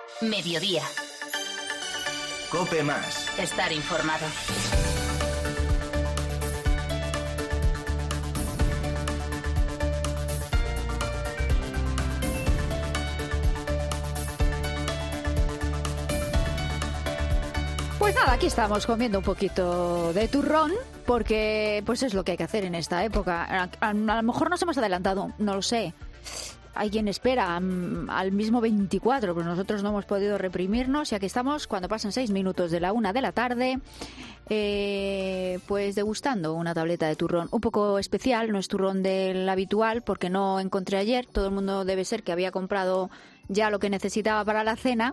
Mediodía. COPE Más. Estar informado. Pues nada, aquí estamos comiendo un poquito de turrón, porque pues es lo que hay que hacer en esta época. A lo mejor nos hemos adelantado, no lo sé. Hay quien espera al mismo 24, pero nosotros no hemos podido reprimirnos y aquí estamos cuando pasan 6 minutos de la 1 de la tarde, pues degustando una tableta de turrón un poco especial. No es turrón del habitual porque no encontré ayer. Todo el mundo debe ser que había comprado ya lo que necesitaba para la cena.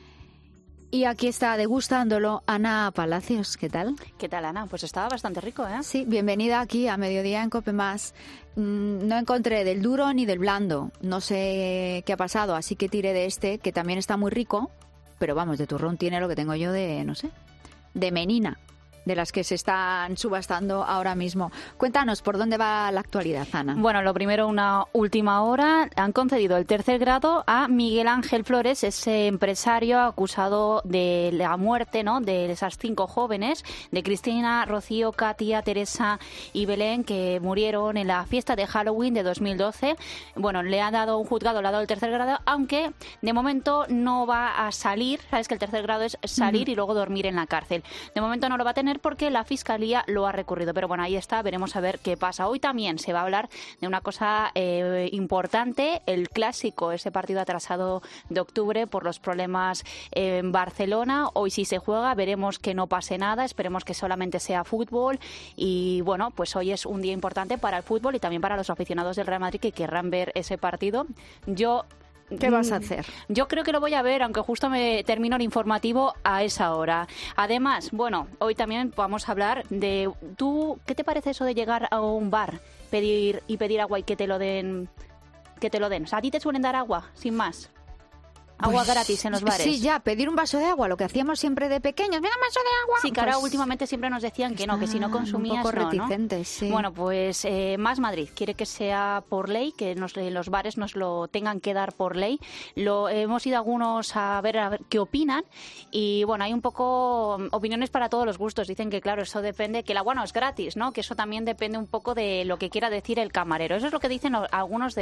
Y aquí está degustándolo Ana Palacios. ¿Qué tal? ¿Qué tal, Ana? Pues estaba bastante rico, ¿eh? Sí, bienvenida aquí a Mediodía en COPE Más. No encontré del duro ni del blando. No sé qué ha pasado, así que tiré de este, que también está muy rico. Pero vamos, de turrón tiene lo que tengo yo de, no sé, de menina, de las que se están subastando ahora mismo. Cuéntanos, ¿por dónde va la actualidad, Ana? Bueno, lo primero, una última hora. Han concedido el tercer grado a Miguel Ángel Flores, ese empresario acusado de la muerte, ¿no?, de esas 5 jóvenes, de Cristina, Rocío, Katia, Teresa y Belén, que murieron en la fiesta de Halloween de 2012. Bueno, le ha dado un juzgado, le ha dado el tercer grado, aunque de momento no va a salir. Sabes que el tercer grado es salir y luego dormir en la cárcel. De momento no lo va a tener porque la Fiscalía lo ha recurrido. Pero bueno, ahí está, veremos a ver qué pasa. Hoy también se va a hablar de una cosa importante, el Clásico, ese partido atrasado de octubre por los problemas en Barcelona. Hoy sí se juega, veremos que no pase nada, esperemos que solamente sea fútbol. Y bueno, pues hoy es un día importante para el fútbol y también para los aficionados del Real Madrid que querrán ver ese partido. ¿Qué vas a hacer? Yo creo que lo voy a ver, aunque justo me termino el informativo a esa hora. Además, bueno, hoy también vamos a hablar de... ¿Qué te parece eso de llegar a un bar, pedir agua y que te lo den? O sea, ¿a ti te suelen dar agua, sin más? Agua gratis en los bares. Sí, ya, pedir un vaso de agua, lo que hacíamos siempre de pequeños. ¡Venga, un vaso de agua! Sí, que ahora últimamente siempre nos decían que no, que si no consumías, un poco no, reticentes, sí. Bueno, pues Más Madrid quiere que sea por ley, que los bares nos lo tengan que dar por ley. Hemos ido algunos a ver qué opinan y bueno, hay un poco opiniones para todos los gustos. Dicen que claro, eso depende, que el agua no es gratis, ¿no? Que eso también depende un poco de lo que quiera decir el camarero. Eso es lo que dicen en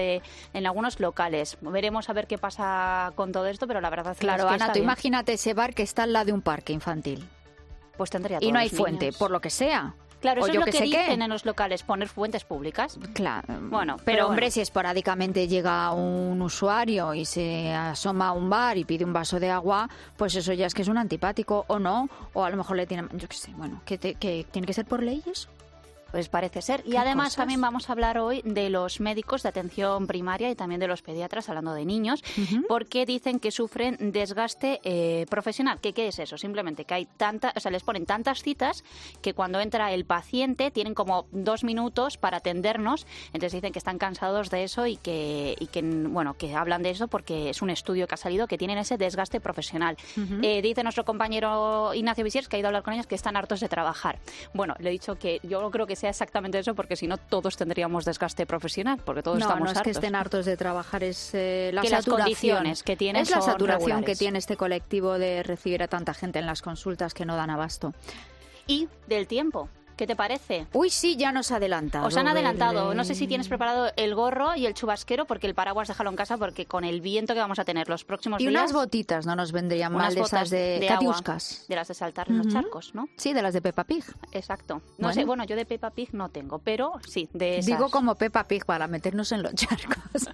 algunos locales. Veremos a ver qué pasa con todo esto, pero la verdad es que claro, Ana, está tú bien. Imagínate ese bar que está al lado de un parque infantil. Pues tendría todos y no hay los fuente, niños. por lo que sea. Claro, o eso yo es lo que dicen qué. en los locales, poner fuentes públicas. Claro. Bueno, pero hombre, bueno. si esporádicamente llega un usuario y se asoma a un bar y pide un vaso de agua, pues eso ya es que es un antipático, o no, o a lo mejor le tiene... Yo qué sé, bueno, que tiene que ser por ley eso. Pues parece ser. Y ¿Qué además cosas? también vamos a hablar hoy de los médicos de atención primaria y también de los pediatras, hablando de niños, porque dicen que sufren desgaste profesional. ¿Qué es eso? Simplemente que hay les ponen tantas citas que cuando entra el paciente tienen como 2 minutos para atendernos. Entonces dicen que están cansados de eso y que hablan de eso porque es un estudio que ha salido que tienen ese desgaste profesional. Dice nuestro compañero Ignacio Visiers, que ha ido a hablar con ellos, que están hartos de trabajar. Bueno, le he dicho que yo no creo que sea exactamente eso, porque si no todos tendríamos desgaste profesional, porque todos estamos hartos. No es que estén hartos de trabajar, es la que saturación. las condiciones que tienen es la son saturación regulares. que tiene este colectivo de recibir a tanta gente en las consultas que no dan abasto. Y del tiempo. ¿Qué te parece? Uy, sí, ya nos adelantado. Os han adelantado. No sé si tienes preparado el gorro y el chubasquero, porque el paraguas déjalo en casa, porque con el viento que vamos a tener los próximos días... Y unas botitas no nos vendrían mal, de esas de catiuscas. De las de saltar en los charcos, ¿no? Sí, de las de Peppa Pig. Exacto. No sé, bueno, yo de Peppa Pig no tengo, pero sí, de esas. Digo como Peppa Pig para meternos en los charcos.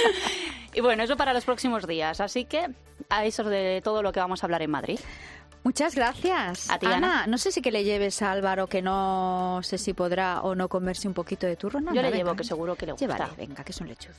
Y bueno, eso para los próximos días. Así que a eso de todo lo que vamos a hablar en Madrid. Muchas gracias. A ti, Ana, no sé si que le lleves a Álvaro, que no sé si podrá o no comerse un poquito de turrón. Yo le llevo, que seguro que le gusta. Llévale, venga, que es un lechuzo.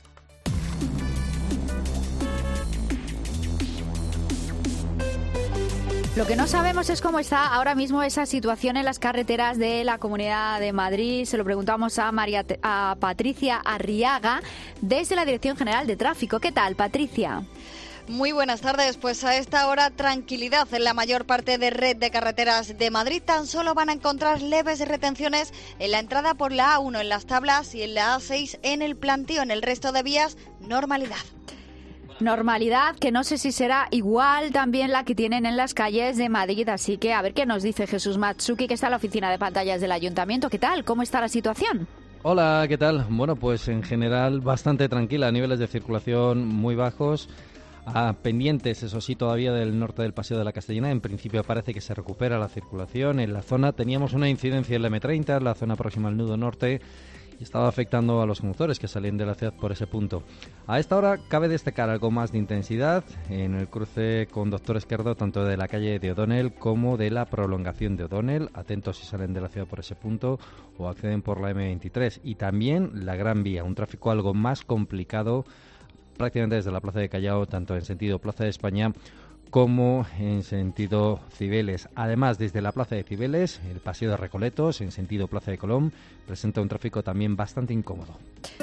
Lo que no sabemos es cómo está ahora mismo esa situación en las carreteras de la Comunidad de Madrid. Se lo preguntamos a Patricia Arriaga desde la Dirección General de Tráfico. ¿Qué tal, Patricia? Muy buenas tardes. Pues a esta hora tranquilidad en la mayor parte de red de carreteras de Madrid. Tan solo van a encontrar leves retenciones en la entrada por la A1 en Las Tablas y en la A6 en el Plantío. En el resto de vías, normalidad. Normalidad que no sé si será igual también la que tienen en las calles de Madrid, así que a ver qué nos dice Jesús Matsuki, que está en la oficina de pantallas del Ayuntamiento. ¿Qué tal? ¿Cómo está la situación? Hola, ¿qué tal? Bueno, pues en general bastante tranquila, niveles de circulación muy bajos. Pendientes, eso sí, todavía del norte del Paseo de la Castellana. En principio parece que se recupera la circulación. En la zona teníamos una incidencia en la M30, en la zona próxima al nudo norte, y estaba afectando a los conductores que salían de la ciudad por ese punto. A esta hora cabe destacar algo más de intensidad en el cruce con Doctor Esquerdo, tanto de la calle de O'Donnell como de la prolongación de O'Donnell. Atentos si salen de la ciudad por ese punto o acceden por la M23. Y también la Gran Vía, un tráfico algo más complicado prácticamente desde la Plaza de Callao, tanto en sentido Plaza de España como en sentido Cibeles. Además, desde la Plaza de Cibeles, el Paseo de Recoletos, en sentido Plaza de Colón, presenta un tráfico también bastante incómodo.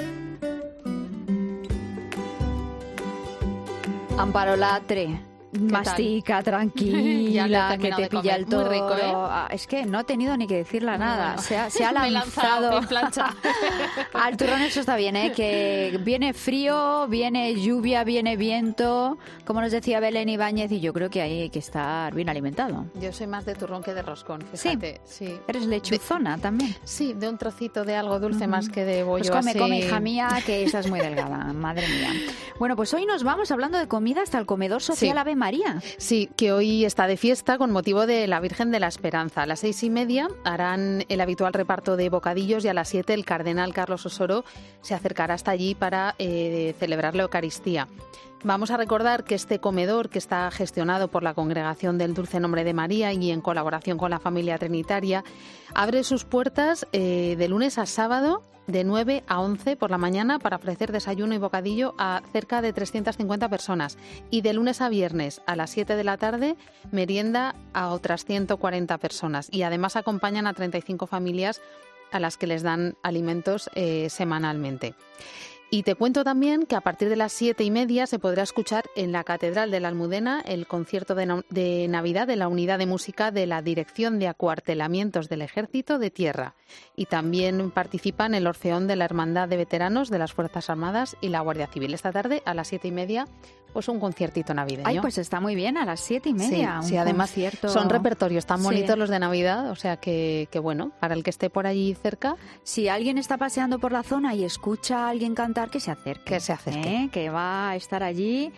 Amparo Latre, mastica, tranquila, que te pilla el todo. Muy rico, ¿eh? Es que no he tenido ni que decirle nada. No. Se ha lanzado en plancha. al turrón. Eso está bien, ¿eh? Que viene frío, viene lluvia, viene viento, como nos decía Belén Ibáñez, y yo creo que hay que estar bien alimentado. Yo soy más de turrón que de roscón, fíjate. Sí. Eres lechuzona también. Sí, de un trocito de algo dulce más que de bollo. Pues come, así. hija mía, que estás muy delgada, madre mía. Bueno, pues hoy nos vamos hablando de comida hasta el comedor social Ave María. Sí, que hoy está de fiesta con motivo de la Virgen de la Esperanza. A las 6:30 harán el habitual reparto de bocadillos y a las 7 el cardenal Carlos Osoro se acercará hasta allí para celebrar la Eucaristía. Vamos a recordar que este comedor, que está gestionado por la Congregación del Dulce Nombre de María y en colaboración con la familia trinitaria, abre sus puertas de lunes a sábado de 9 a 11 por la mañana para ofrecer desayuno y bocadillo a cerca de 350 personas. Y de lunes a viernes a las 7 de la tarde, merienda a otras 140 personas. Y además acompañan a 35 familias a las que les dan alimentos semanalmente. Y te cuento también que a partir de las 7:30 se podrá escuchar en la Catedral de la Almudena el concierto de Navidad de la Unidad de Música de la Dirección de Acuartelamientos del Ejército de Tierra. Y también participan el Orfeón de la Hermandad de Veteranos de las Fuerzas Armadas y la Guardia Civil. Esta tarde a las 7:30, pues un conciertito navideño. Ay, pues está muy bien, a las 7:30. Sí, además concierto. son repertorios tan bonitos Sí. los de Navidad, o sea que bueno, para el que esté por allí cerca. Si alguien está paseando por la zona y escucha a alguien cantar, que se acerque. Que se acerque. Que va a estar allí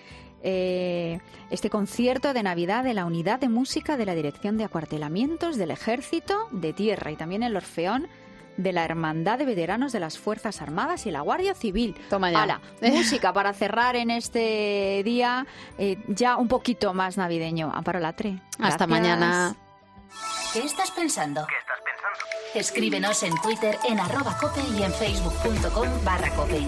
este concierto de Navidad de la Unidad de Música de la Dirección de Acuartelamientos del Ejército de Tierra, y también el Orfeón de la Hermandad de Veteranos de las Fuerzas Armadas y la Guardia Civil. Toma ya. Hala, música para cerrar en este día ya un poquito más navideño. Amparo Latre. Hasta Gracias. mañana. ¿Qué estás pensando? Escríbenos en Twitter en @cope y en facebook.com/cope.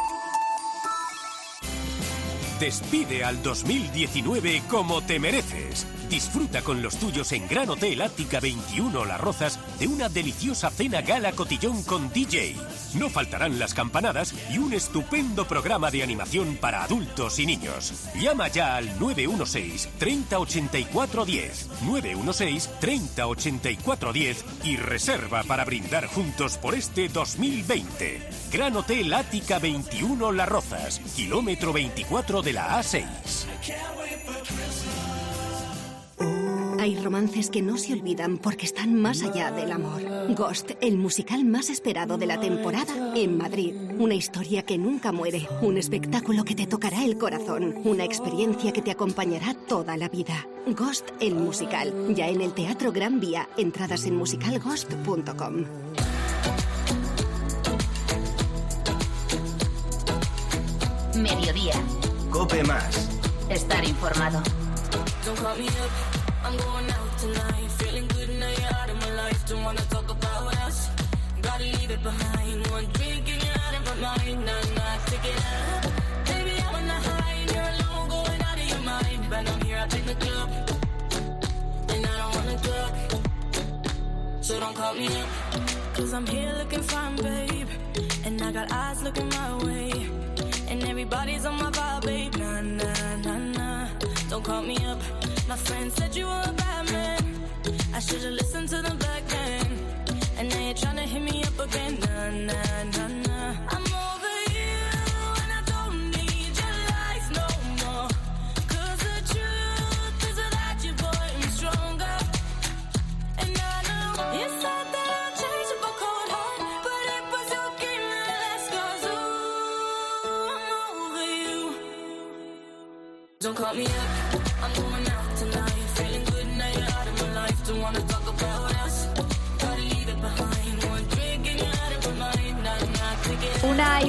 Despide al 2019 como te mereces. Disfruta con los tuyos en Gran Hotel Ática 21 Las Rozas de una deliciosa cena gala cotillón con DJ. No faltarán las campanadas y un estupendo programa de animación para adultos y niños. Llama ya al 916 30 84 10, 916 30 84 10 y reserva para brindar juntos por este 2020. Gran Hotel Ática 21 Las Rozas, kilómetro 24 de la A6. Hay romances que no se olvidan porque están más allá del amor. Ghost, el musical más esperado de la temporada en Madrid. Una historia que nunca muere, un espectáculo que te tocará el corazón, una experiencia que te acompañará toda la vida. Ghost, el musical, ya en el Teatro Gran Vía. Entradas en musicalghost.com. Mediodía. Cope Más. Estar informado. I'm going out tonight, feeling good now you're out of my life. Don't wanna talk about us, gotta leave it behind. One drink and you're out of my mind, nah, take it out. Baby, I'm on the high, and you're alone, going out of your mind. But I'm here up in the club, and I don't wanna talk, so don't call me up. Cause I'm here looking fine, babe, and I got eyes looking my way. And everybody's on my vibe, babe, nah, don't call me up. My friend said you were a bad man, I should've listened to them back then. And now you're tryna hit me up again, nah. I'm over you, and I don't need your lies no call me up, I'm going out tonight. Feeling good now you're out of my life. Don't wanna talk about us, gotta leave it behind. One drink and you're out of my mind. Nah, nah, take it.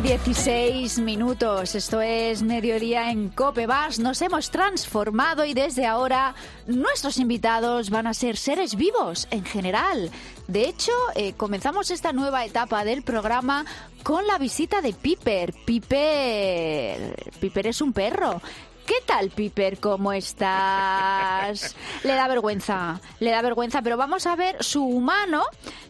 1:16. Esto es Mediodía en COPE Más. Nos hemos transformado y desde ahora nuestros invitados van a ser seres vivos en general. De hecho, comenzamos esta nueva etapa del programa con la visita de Piper. Piper es un perro. ¿Qué tal, Piper? ¿Cómo estás? Le da vergüenza, pero vamos a ver su humano,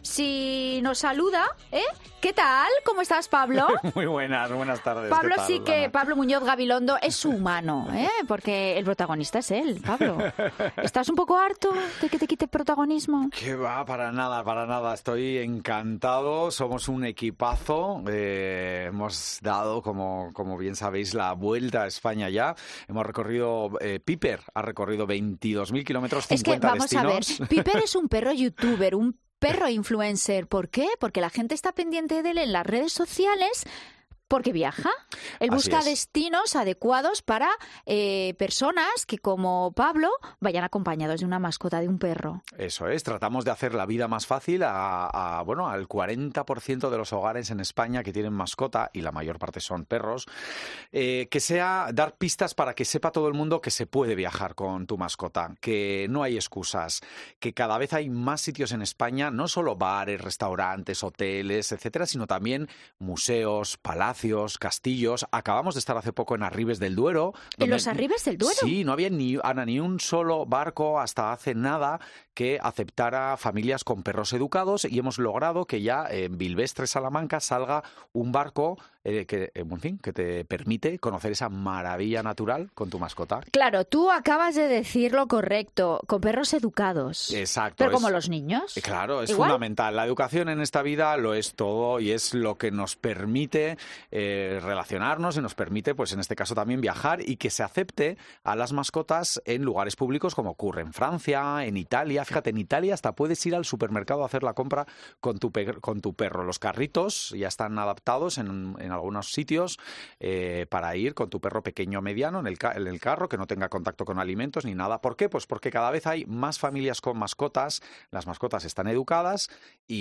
si nos saluda, ¿eh? ¿Qué tal? ¿Cómo estás, Pablo? Muy buenas tardes. Pablo ¿Qué tal, sí que, Ana? Pablo Muñoz Gabilondo es su humano, ¿eh? Porque el protagonista es él, Pablo. ¿Estás un poco harto de que te quite protagonismo? Que va, para nada. Estoy encantado. Somos un equipazo. Hemos dado, como bien sabéis, la vuelta a España ya. Hemos recorrido, Piper ha recorrido 22.000 kilómetros, 50 es que, vamos destinos. a ver, Piper es un perro youtuber, un perro influencer. ¿Por qué? Porque la gente está pendiente de él en las redes sociales. Porque viaja. Él Así busca es. destinos adecuados para personas que, como Pablo, vayan acompañados de una mascota, de un perro. Eso es, tratamos de hacer la vida más fácil al 40% de los hogares en España que tienen mascota, y la mayor parte son perros, que sea dar pistas para que sepa todo el mundo que se puede viajar con tu mascota, que no hay excusas, que cada vez hay más sitios en España, no solo bares, restaurantes, hoteles, etcétera, sino también museos, palacios, castillos. Acabamos de estar hace poco en Arribes del Duero. ¿En los Arribes del Duero? Sí, no había ni un solo barco hasta hace nada que aceptara familias con perros educados, y hemos logrado que ya en Bilbestre, Salamanca, salga un barco que te permite conocer esa maravilla natural con tu mascota. Claro, tú acabas de decir lo correcto, con perros educados. Exacto. Pero como los niños. Claro, es ¿Igual? fundamental. La educación en esta vida lo es todo, y es lo que nos permite relacionarnos, y nos permite, pues en este caso también, viajar, y que se acepte a las mascotas en lugares públicos, como ocurre en Francia, en Italia. Fíjate, en Italia hasta puedes ir al supermercado a hacer la compra con tu perro. Los carritos ya están adaptados en algunos sitios para ir con tu perro pequeño o mediano en el carro, que no tenga contacto con alimentos ni nada. ¿Por qué? Pues porque cada vez hay más familias con mascotas, las mascotas están educadas,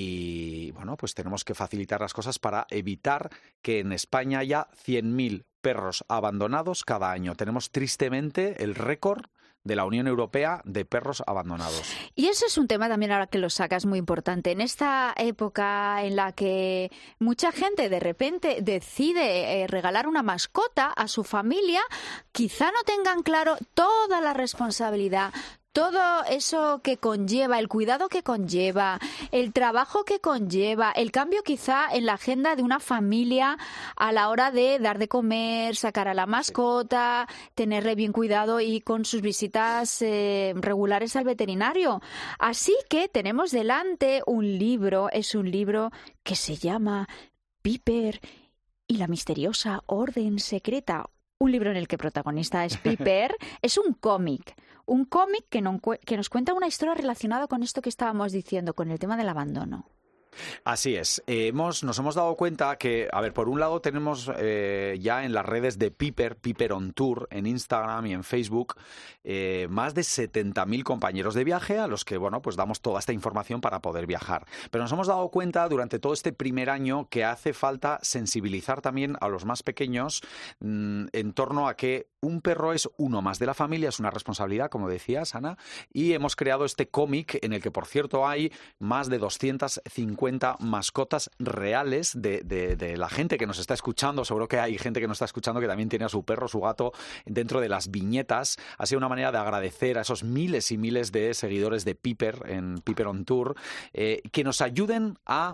y bueno, pues tenemos que facilitar las cosas para evitar que en España haya 100.000 perros abandonados cada año. Tenemos tristemente el récord de la Unión Europea de perros abandonados. Y eso es un tema también, ahora que lo sacas, muy importante. En esta época en la que mucha gente de repente decide regalar una mascota a su familia, quizá no tengan claro toda la responsabilidad, todo eso que conlleva, el cuidado que conlleva, el trabajo que conlleva, el cambio quizá en la agenda de una familia a la hora de dar de comer, sacar a la mascota, tenerle bien cuidado y con sus visitas regulares al veterinario. Así que tenemos delante un libro, es un libro que se llama Piper y la misteriosa orden secreta. Un libro en el que protagonista es Piper. Es un cómic que nos cuenta una historia relacionada con esto que estábamos diciendo, con el tema del abandono. Así es. Nos hemos dado cuenta que, a ver, por un lado tenemos ya en las redes de Piper on Tour, en Instagram y en Facebook, más de 70.000 compañeros de viaje a los que, bueno, pues damos toda esta información para poder viajar. Pero nos hemos dado cuenta durante todo este primer año que hace falta sensibilizar también a los más pequeños en torno a que un perro es uno más de la familia, es una responsabilidad, como decías, Ana, y hemos creado este cómic en el que, por cierto, hay más de 250 mascotas reales de la gente que nos está escuchando. Seguro que hay gente que nos está escuchando que también tiene a su perro, su gato, dentro de las viñetas. Ha sido una manera de agradecer a esos miles y miles de seguidores de Piper en Piper on Tour, que nos ayuden a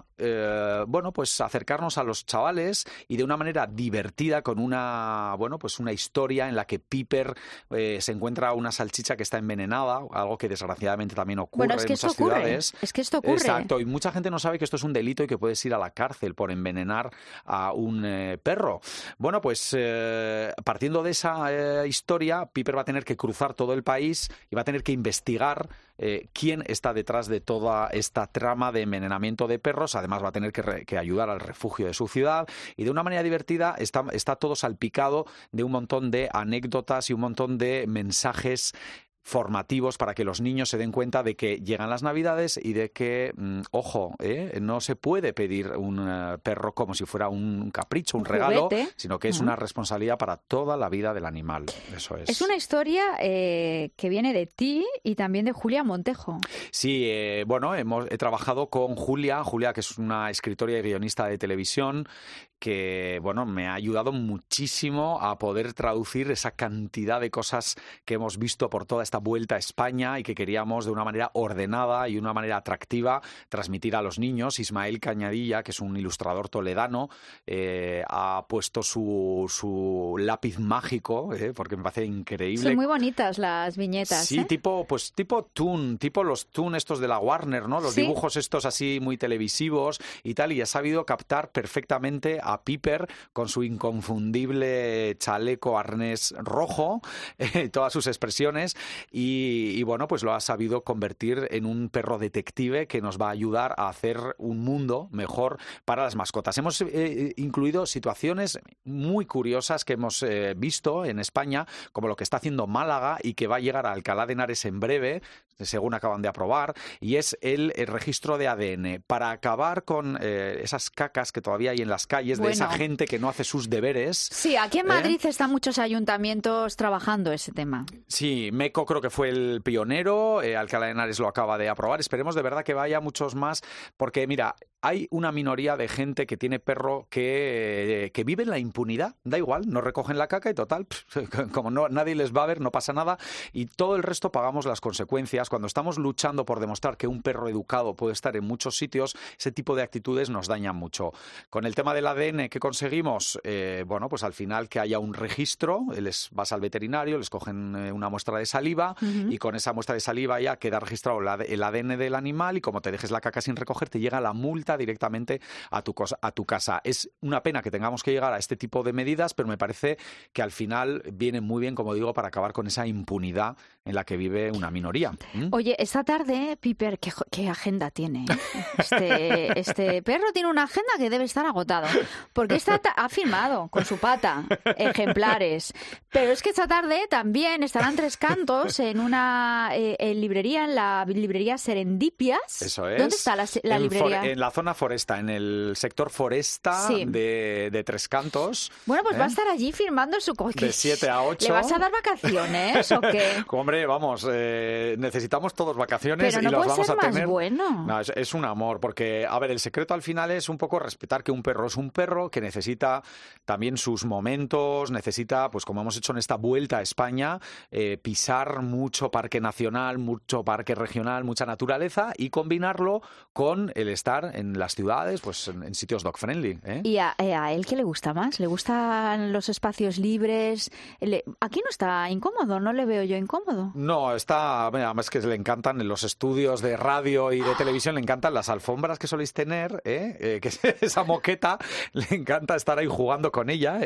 pues acercarnos a los chavales, y de una manera divertida, con una historia en la que Piper se encuentra una salchicha que está envenenada, algo que desgraciadamente también ocurre en muchas ciudades. Es que esto ocurre. Exacto, y mucha gente no sabe que esto es un delito y que puedes ir a la cárcel por envenenar a un perro. Bueno, pues partiendo de esa historia, Piper va a tener que cruzar todo el país y va a tener que investigar quién está detrás de toda esta trama de envenenamiento de perros. Además va a tener que ayudar al refugio de su ciudad y de una manera divertida está todo salpicado de un montón de anécdotas y un montón de mensajes formativos para que los niños se den cuenta de que llegan las Navidades y de que, ojo, no se puede pedir un perro como si fuera un capricho, un regalo, sino que es una responsabilidad para toda la vida del animal. Eso es. Es una historia que viene de ti y también de Julia Montejo. Sí, bueno, he trabajado con Julia, que es una escritora y guionista de televisión, que bueno, me ha ayudado muchísimo a poder traducir esa cantidad de cosas que hemos visto por toda esta vuelta a España y que queríamos de una manera ordenada y una manera atractiva transmitir a los niños. Ismael Cañadilla, que es un ilustrador toledano, ha puesto su lápiz mágico, porque me parece increíble. Son muy bonitas las viñetas. Sí, tipo Toon, tipo los Toon estos de la Warner, ¿no? Los dibujos estos así muy televisivos y tal, y ha sabido captar perfectamente a Piper con su inconfundible chaleco arnés rojo, todas sus expresiones y bueno, pues lo ha sabido convertir en un perro detective que nos va a ayudar a hacer un mundo mejor para las mascotas. Hemos incluido situaciones muy curiosas que hemos visto en España, como lo que está haciendo Málaga y que va a llegar a Alcalá de Henares en breve, según acaban de aprobar, y es el registro de ADN para acabar con esas cacas que todavía hay en las calles de esa gente que no hace sus deberes. Sí, aquí en Madrid están muchos ayuntamientos trabajando ese tema. Sí, Meco creo que fue el pionero, Alcalá de Henares lo acaba de aprobar. Esperemos de verdad que vaya muchos más, porque mira, hay una minoría de gente que tiene perro que vive en la impunidad, da igual, no recogen la caca y total, como nadie les va a ver, no pasa nada, y todo el resto pagamos las consecuencias. Cuando estamos luchando por demostrar que un perro educado puede estar en muchos sitios, ese tipo de actitudes nos dañan mucho. Con el tema del ADN, ¿qué conseguimos? Bueno, pues al final que haya un registro, vas al veterinario, les cogen una muestra de saliva y con esa muestra de saliva ya queda registrado el ADN del animal y como te dejes la caca sin recoger, te llega la multa directamente a tu casa. Es una pena que tengamos que llegar a este tipo de medidas, pero me parece que al final viene muy bien, como digo, para acabar con esa impunidad en la que vive una minoría. Oye, esta tarde, Piper, ¿qué agenda tiene? Este perro tiene una agenda que debe estar agotado, porque ha firmado con su pata ejemplares, pero es que esta tarde también estarán Tres Cantos en una librería, en la librería Serendipias. Eso es. ¿Dónde está la librería? En la zona Foresta, en el sector Foresta de Tres Cantos. Bueno, pues va a estar allí firmando su coche. De 7 a 8. ¿Le vas a dar vacaciones o qué? Hombre, vamos, necesitamos todos vacaciones. Pero no y los puede vamos ser a tener. Más bueno. No, es un amor, porque, a ver, el secreto al final es un poco respetar que un perro es un perro, que necesita también sus momentos, necesita, pues como hemos hecho en esta vuelta a España, pisar mucho parque nacional, mucho parque regional, mucha naturaleza y combinarlo con el estar en las ciudades, pues en sitios dog friendly. ¿Y a él qué le gusta más? ¿Le gustan los espacios libres? Aquí no está incómodo, no le veo yo incómodo. No, además que le encantan en los estudios de radio y de televisión, le encantan las alfombras que soléis tener, que es esa moqueta, le encanta estar ahí jugando con ella,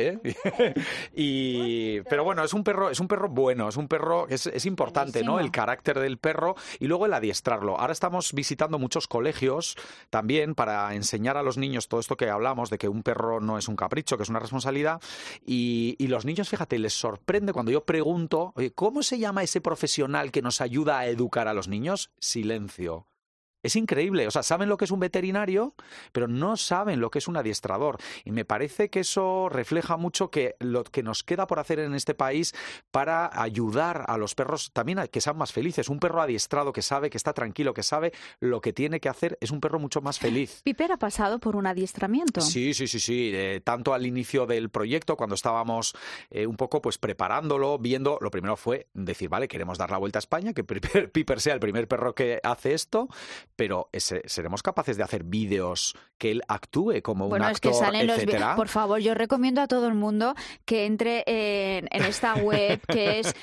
pero bueno, es un perro bueno, es un perro, es importante, ¿no? El carácter del perro y luego el adiestrarlo. Ahora estamos visitando muchos colegios también para enseñar a los niños todo esto que hablamos de que un perro no es un capricho, que es una responsabilidad y los niños, fíjate, les sorprende cuando yo pregunto, oye, ¿cómo se llama ese profesional que nos ayuda a educar a los niños? Silencio. Es increíble, o sea, saben lo que es un veterinario, pero no saben lo que es un adiestrador. Y me parece que eso refleja mucho que lo que nos queda por hacer en este país para ayudar a los perros también a que sean más felices. Un perro adiestrado que sabe, que está tranquilo, que sabe lo que tiene que hacer, es un perro mucho más feliz. ¿Piper ha pasado por un adiestramiento? Sí. Tanto al inicio del proyecto, cuando estábamos un poco pues preparándolo, viendo, lo primero fue decir, vale, queremos dar la vuelta a España, que Piper sea el primer perro que hace esto. pero ¿seremos capaces de hacer vídeos que él actúe como un bueno, actor, es que salen etcétera? Por favor, yo recomiendo a todo el mundo que entre en esta web que es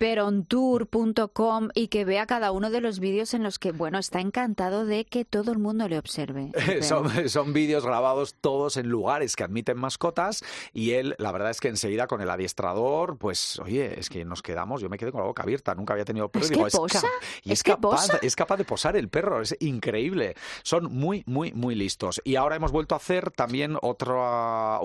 piperontour.com y que vea cada uno de los vídeos en los que, bueno, está encantado de que todo el mundo le observe. Son vídeos grabados todos en lugares que admiten mascotas y él, la verdad es que enseguida con el adiestrador, pues, oye, es que nos quedamos, yo me quedé con la boca abierta, nunca había tenido perro. Es que posa, Es capaz de posar el perro, es increíble. Son muy, muy, muy listos. Y ahora hemos vuelto a hacer también otra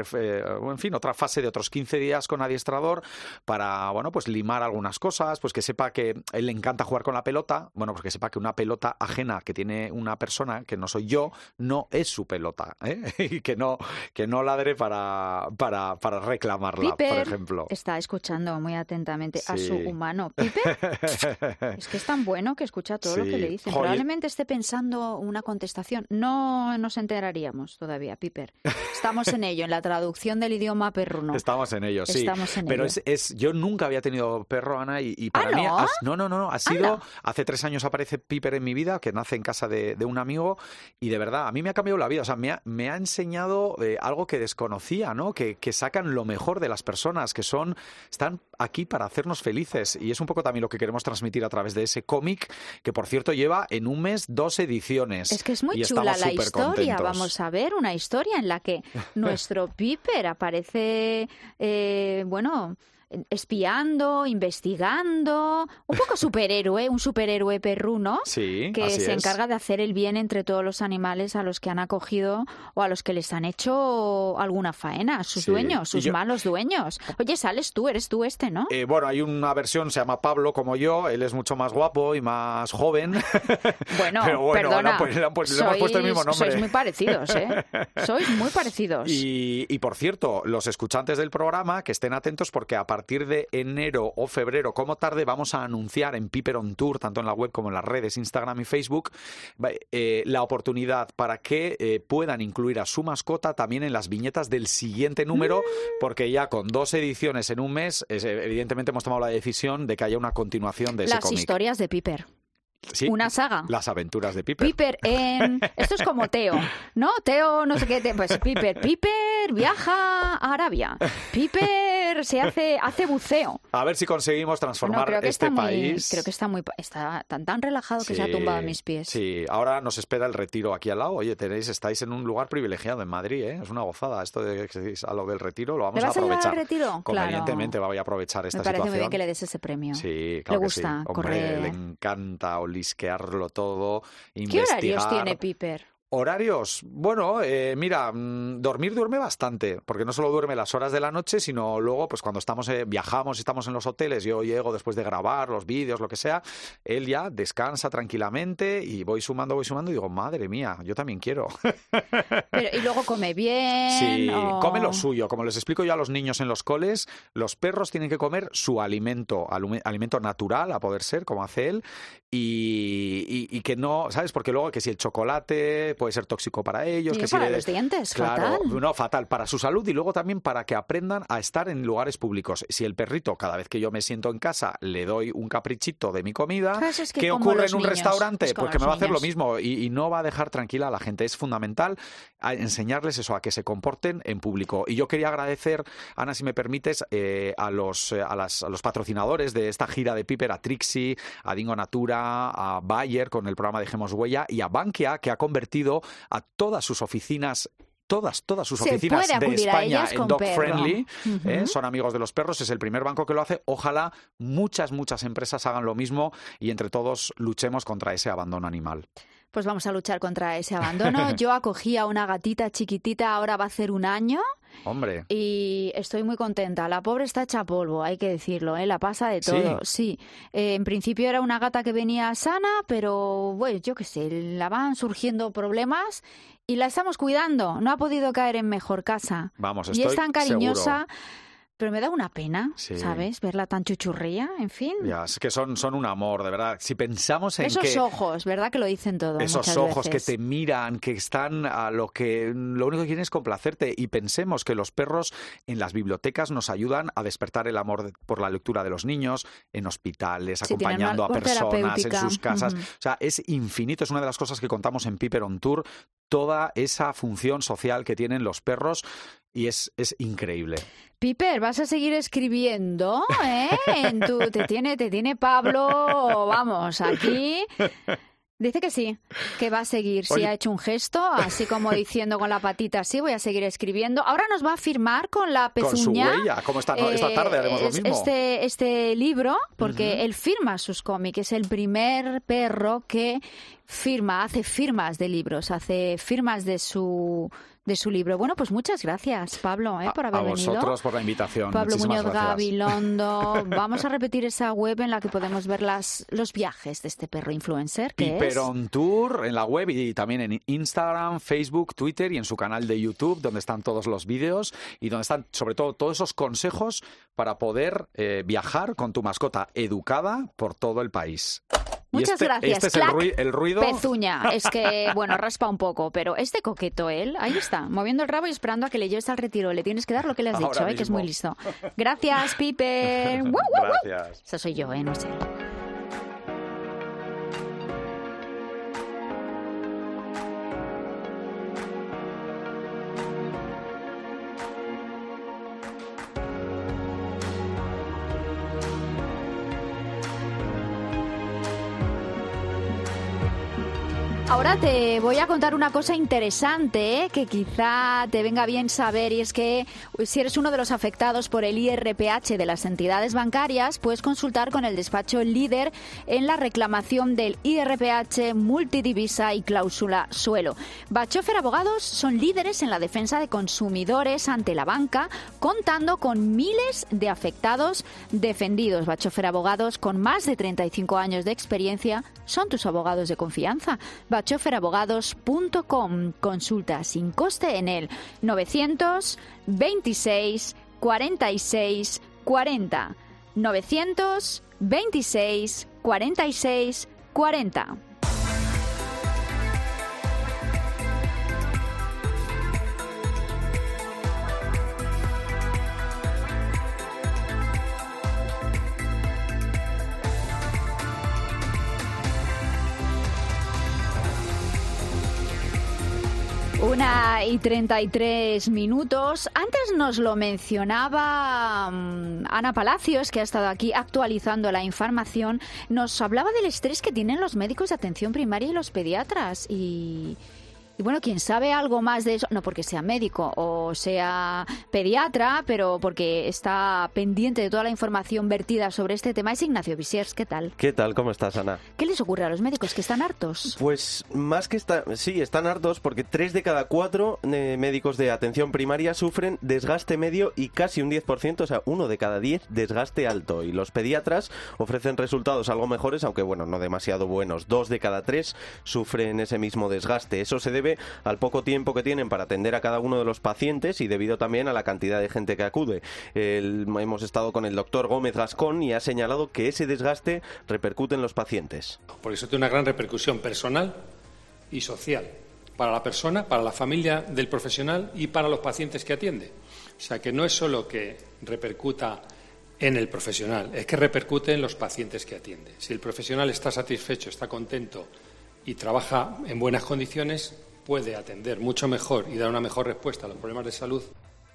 fase de otros 15 días con adiestrador para, bueno, pues limar algunas cosas, pues que sepa que él le encanta jugar con la pelota, bueno, pues que sepa que una pelota ajena que tiene una persona, que no soy yo, no es su pelota, ¿eh? Y que no ladre para reclamarla, Piper por ejemplo. está escuchando muy atentamente a Sí. su humano. ¿Piper? Es que es tan bueno que escucha todo lo que le dicen. Joder. Probablemente esté pensando una contestación. No nos enteraríamos todavía, Piper. Estamos en ello, en la traducción del idioma perruno. Estamos en ello, sí. Estamos en Pero ello. yo nunca había tenido perro, Ana, y para ¿Ah, mí... no? No. Ha sido... Anda. Hace 3 años aparece Piper en mi vida, que nace en casa de un amigo, y de verdad, a mí me ha cambiado la vida. O sea, me ha enseñado algo que desconocía, ¿no? Que sacan lo mejor de las personas, que están aquí para hacernos felices. Y es un poco también lo que queremos transmitir a través de ese cómic, que por cierto lleva en un mes 2 ediciones. Es que es muy y chula estamos la supercontentos. historia. Vamos a ver una historia en la que nuestro Piper aparece, bueno, espiando, investigando, un poco superhéroe, un superhéroe perruno Sí, que así se es. encarga de hacer el bien entre todos los animales a los que han acogido o a los que les han hecho alguna faena, sus Sí. dueños, sus Y yo- malos dueños. Oye, eres tú este, ¿no? Bueno, hay una versión, se llama Pablo, como yo. Él es mucho más guapo y más joven. Bueno, Pero bueno, perdona, le hemos puesto el mismo nombre. sois muy parecidos, ¿eh? Sois muy parecidos. Y por cierto, los escuchantes del programa, que estén atentos porque a partir de enero o febrero, como tarde, vamos a anunciar en Piper on Tour, tanto en la web como en las redes, Instagram y Facebook, la oportunidad para que puedan incluir a su mascota también en las viñetas del siguiente número, porque ya con 2 ediciones en un mes, evidentemente hemos tomado la decisión de que haya una continuación de ese Las cómic. historias de Piper. Sí, Una saga. Las aventuras de Piper. Piper esto es como Teo, ¿no? Teo, no sé qué, pues Piper viaja a Arabia. Piper se hace buceo. A ver si conseguimos transformar Creo que este está país. creo que está tan relajado que se ha tumbado a mis pies. Sí, ahora nos espera el retiro aquí al lado. Oye, estáis en un lugar privilegiado en Madrid, ¿eh? Es una gozada esto de que decís a lo del retiro, lo vamos ¿Le a vas a llevar aprovechar. al retiro? Convenientemente Claro. voy a aprovechar esta Me parece situación. muy bien que le des ese premio. Sí, claro Le que sí. gusta Hombre, correr. le encanta olisquearlo todo, ¿Qué investigar. horarios tiene Piper? Horarios, bueno, mira, dormir duerme bastante, porque no solo duerme las horas de la noche, sino luego, pues cuando viajamos y estamos en los hoteles, yo llego después de grabar los vídeos, lo que sea, él ya descansa tranquilamente y voy sumando y digo, madre mía, yo también quiero. Y luego come bien. Sí, o- come lo suyo. Como les explico yo a los niños en los coles, los perros tienen que comer su alimento natural, a poder ser, como hace él, y que no, ¿sabes? Porque luego que si el chocolate puede ser tóxico para ellos. Sí, que para si los dientes, claro, fatal. No, fatal, para su salud y luego también para que aprendan a estar en lugares públicos. Si el perrito, cada vez que yo me siento en casa, le doy un caprichito de mi comida, Claro, es que ¿qué como ocurre los en un niños, restaurante? es como Pues que me va a los hacer lo niños. mismo y no va a dejar tranquila a la gente. Es fundamental enseñarles eso, a que se comporten en público. Y yo quería agradecer, Ana, si me permites, a los patrocinadores de esta gira de Piper, a Trixie, a Dingo Natura, a Bayer con el programa Dejemos Huella y a Bankia, que ha convertido a todas sus oficinas todas sus Se oficinas puede de acudir a España ellas en con Dog perro. Friendly, Ujú. son amigos de los perros, es el primer banco que lo hace. Ojalá muchas empresas hagan lo mismo y entre todos luchemos contra ese abandono animal. Pues vamos a luchar contra ese abandono. Yo acogí a una gatita chiquitita, ahora va a hacer 1 año. Hombre. Y estoy muy contenta. La pobre está hecha polvo, hay que decirlo, ¿eh? La pasa de todo. Sí. En principio era una gata que venía sana, pero bueno, yo qué sé, la van surgiendo problemas y la estamos cuidando. No ha podido caer en mejor casa. Vamos, Y estoy es tan cariñosa. seguro. Pero me da una pena, Sí. ¿sabes? Verla tan chuchurría, en fin. Ya, es que son un amor, de verdad. Si pensamos en Esos que... ojos, ¿verdad? Que lo dicen todo Esos muchas ojos veces. que te miran, que están a lo único que quieren es complacerte. Y pensemos que los perros en las bibliotecas nos ayudan a despertar el amor por la lectura de los niños, en hospitales, Sí, tienen acompañando a una labor personas en terapéutica. sus casas. Ujú. O sea, es infinito. Es una de las cosas que contamos en Piper on Tour, toda esa función social que tienen los perros. Y es increíble. Piper, vas a seguir escribiendo, ¿eh? Te tiene Pablo, vamos, aquí. Dice que sí, que va a seguir. Sí, Oye. ha hecho un gesto, así como diciendo con la patita, sí, voy a seguir escribiendo. Ahora nos va a firmar con la pezuña. Con su huella, como esta tarde haremos lo mismo. Este libro, porque él firma sus cómics. Es el primer perro que hace firmas de libros, hace firmas de su libro. Bueno, pues muchas gracias, Pablo, por haber venido. A vosotros por la invitación. Pablo Muchísimas Muñoz gracias. Gabilondo. Vamos a repetir esa web en la que podemos ver los viajes de este perro influencer, que Piper es... on Tour en la web y también en Instagram, Facebook, Twitter y en su canal de YouTube, donde están todos los vídeos y donde están sobre todo todos esos consejos para poder viajar con tu mascota educada por todo el país. Muchas gracias. Este es Clac, el ruido. Pezuña. Es que, bueno, raspa un poco, pero es de coqueto él. Ahí está, moviendo el rabo y esperando a que le lleves al retiro. Le tienes que dar lo que le has Ahora dicho, que es mismo. muy listo. Gracias, Piper. ¡Guau, guau, guau! Gracias. Esa soy yo, no sé. Ahora te voy a contar una cosa interesante que quizá te venga bien saber, y es que si eres uno de los afectados por el IRPH de las entidades bancarias, puedes consultar con el despacho líder en la reclamación del IRPH, multidivisa y cláusula suelo. Bachofer Abogados son líderes en la defensa de consumidores ante la banca, contando con miles de afectados defendidos. Bachofer Abogados, con más de 35 años de experiencia, son tus abogados de confianza. Bachoferabogados.com. Consulta sin coste en el 926 46 40. 926 46 40. Una y 33 minutos. Antes nos lo mencionaba Ana Palacios, que ha estado aquí actualizando la información. Nos hablaba del estrés que tienen los médicos de atención primaria y los pediatras. Y bueno, quien sabe algo más de eso, no porque sea médico o sea pediatra, pero porque está pendiente de toda la información vertida sobre este tema, es Ignacio Visiers. ¿Qué tal? ¿Qué tal? ¿Cómo estás, Ana? ¿Qué les ocurre a los médicos? ¿Que están hartos? Pues más que sí, están hartos porque 3 de cada 4 médicos de atención primaria sufren desgaste medio y casi un 10%, o sea, 1 de cada 10 desgaste alto. Y los pediatras ofrecen resultados algo mejores, aunque bueno, no demasiado buenos. 2 de cada 3 sufren ese mismo desgaste. Eso se debe al poco tiempo que tienen para atender a cada uno de los pacientes y debido también a la cantidad de gente que acude. Hemos estado con el doctor Gómez Gascón y ha señalado que ese desgaste repercute en los pacientes. Porque eso tiene una gran repercusión personal y social para la persona, para la familia del profesional y para los pacientes que atiende. O sea, que no es solo que repercuta en el profesional, es que repercute en los pacientes que atiende. Si el profesional está satisfecho, está contento y trabaja en buenas condiciones, puede atender mucho mejor y dar una mejor respuesta a los problemas de salud.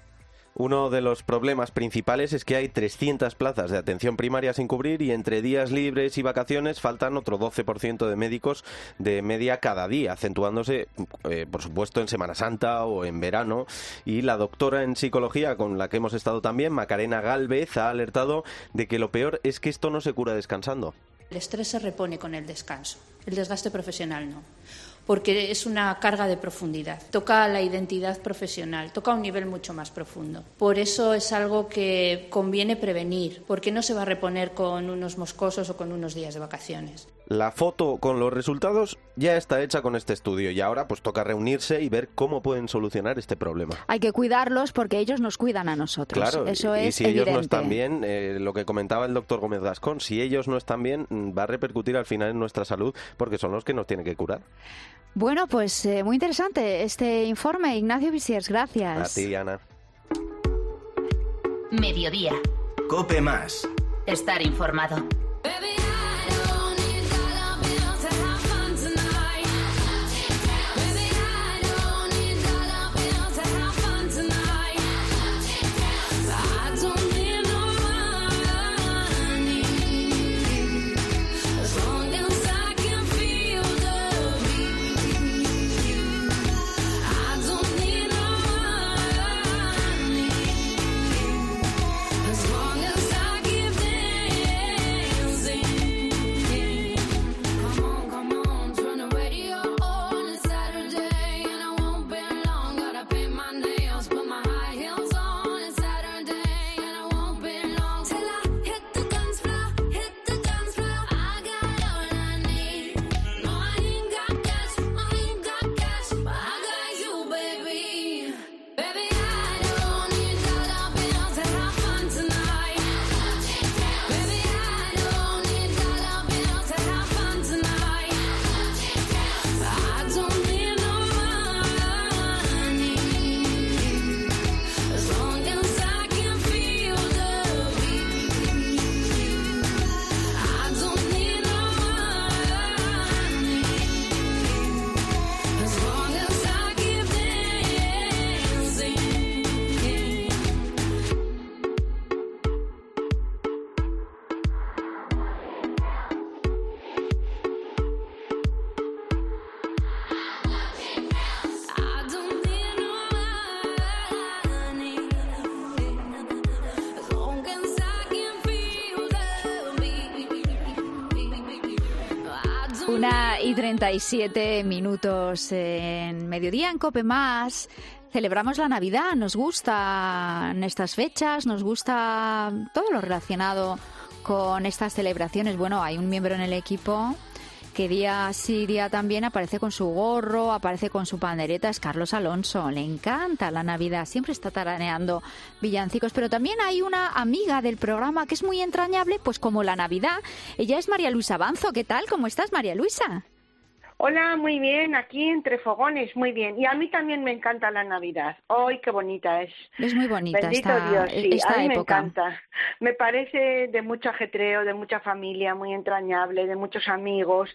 Uno de los problemas principales es que hay 300 plazas de atención primaria sin cubrir y entre días libres y vacaciones faltan otro 12% de médicos de media cada día, acentuándose, por supuesto, en Semana Santa o en verano. Y la doctora en psicología, con la que hemos estado también, Macarena Gálvez, ha alertado de que lo peor es que esto no se cura descansando. El estrés se repone con el descanso, el desgaste profesional no. porque es una carga de profundidad. Toca la identidad profesional, toca un nivel mucho más profundo. Por eso es algo que conviene prevenir, porque no se va a reponer con unos moscosos o con unos días de vacaciones. La foto con los resultados ya está hecha con este estudio y ahora pues toca reunirse y ver cómo pueden solucionar este problema. Hay que cuidarlos porque ellos nos cuidan a nosotros. Claro, eso y es si evidente. ellos no están bien, lo que comentaba el doctor Gómez Gascón, si ellos no están bien, va a repercutir al final en nuestra salud porque son los que nos tienen que curar. Bueno, pues muy interesante este informe. Ignacio Visiers, gracias. A ti, Ana. Mediodía. COPE más. Estar informado. Una y 37 minutos en mediodía en COPE más. Celebramos la Navidad, nos gustan estas fechas, nos gusta todo lo relacionado con estas celebraciones. Bueno, hay un miembro en el equipo que día sí, día también aparece con su gorro, aparece con su pandereta, es Carlos Alonso. Le encanta la Navidad, siempre está tarareando villancicos. Pero también hay una amiga del programa que es muy entrañable, pues como la Navidad. Ella es María Luisa Banzo. ¿Qué tal? ¿Cómo estás, María Luisa? Hola, muy bien, aquí entre fogones, muy bien. Y a mí también me encanta la Navidad. ¡Ay, qué bonita es! Es muy bonita. Bendito Dios, sí, a mí me encanta. Me parece de mucho ajetreo, de mucha familia, muy entrañable, de muchos amigos,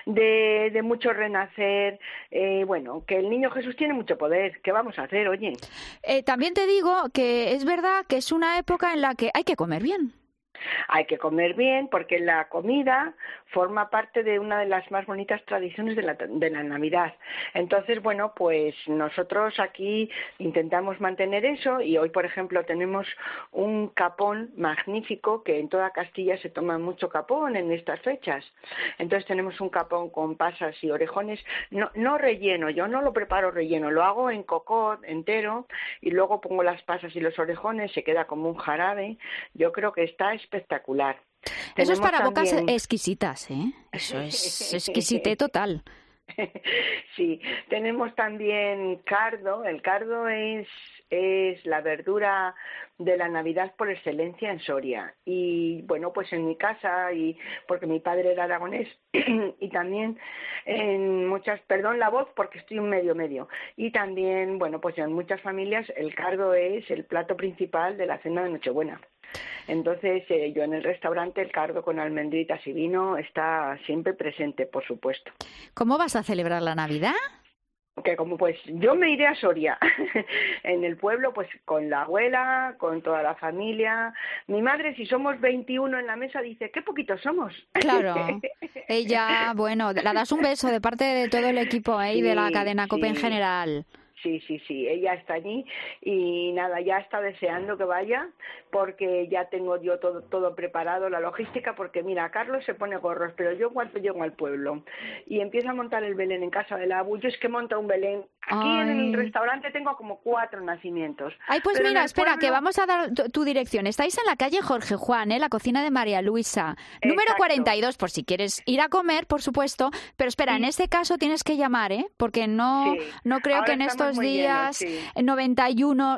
de mucho renacer. Bueno, que el niño Jesús tiene mucho poder. ¿Qué vamos a hacer, oye? También te digo que es verdad que es una época en la que hay que comer bien. Hay que comer bien porque la comida forma parte de una de las más bonitas tradiciones de la Navidad. Entonces, bueno, pues nosotros aquí intentamos mantener eso y hoy, por ejemplo, tenemos un capón magnífico que en toda Castilla se toma mucho capón en estas fechas. Entonces tenemos un capón con pasas y orejones, no relleno, yo no lo preparo relleno, lo hago en cocot entero y luego pongo las pasas y los orejones, se queda como un jarabe. Yo creo que está espectacular. Eso es para también... bocas exquisitas, ¿eh? Eso es exquisite total. Sí, tenemos también cardo. El cardo es la verdura de la Navidad por excelencia en Soria. Y bueno, pues en mi casa, y porque mi padre era aragonés, y también en muchas, perdón la voz porque estoy un medio, y también, bueno, pues en muchas familias el cardo es el plato principal de la cena de Nochebuena. Entonces, yo en el restaurante el cardo con almendritas y vino está siempre presente, por supuesto. ¿Cómo vas a celebrar la Navidad? Que como pues yo me iré a Soria, en el pueblo pues con la abuela, con toda la familia. Mi madre, si somos 21 en la mesa, dice, qué poquitos somos. Claro, ella, bueno, la das un beso de parte de todo el equipo y de la cadena COPE en general. Sí, ella está allí y nada, ya está deseando que vaya porque ya tengo yo todo preparado, la logística, porque mira, Carlos se pone gorros, pero yo cuando llego al pueblo y empiezo a montar el Belén en casa de la Abu, yo es que monto un Belén. Aquí en el restaurante tengo como 4 nacimientos. Ay, pues pero mira, espera, pueblo... que vamos a dar tu dirección. Estáis en la calle Jorge Juan, la cocina de María Luisa, número 42, por si quieres ir a comer, por supuesto. Pero espera, en este caso tienes que llamar, porque no creo Ahora que en estos días... llenos, 91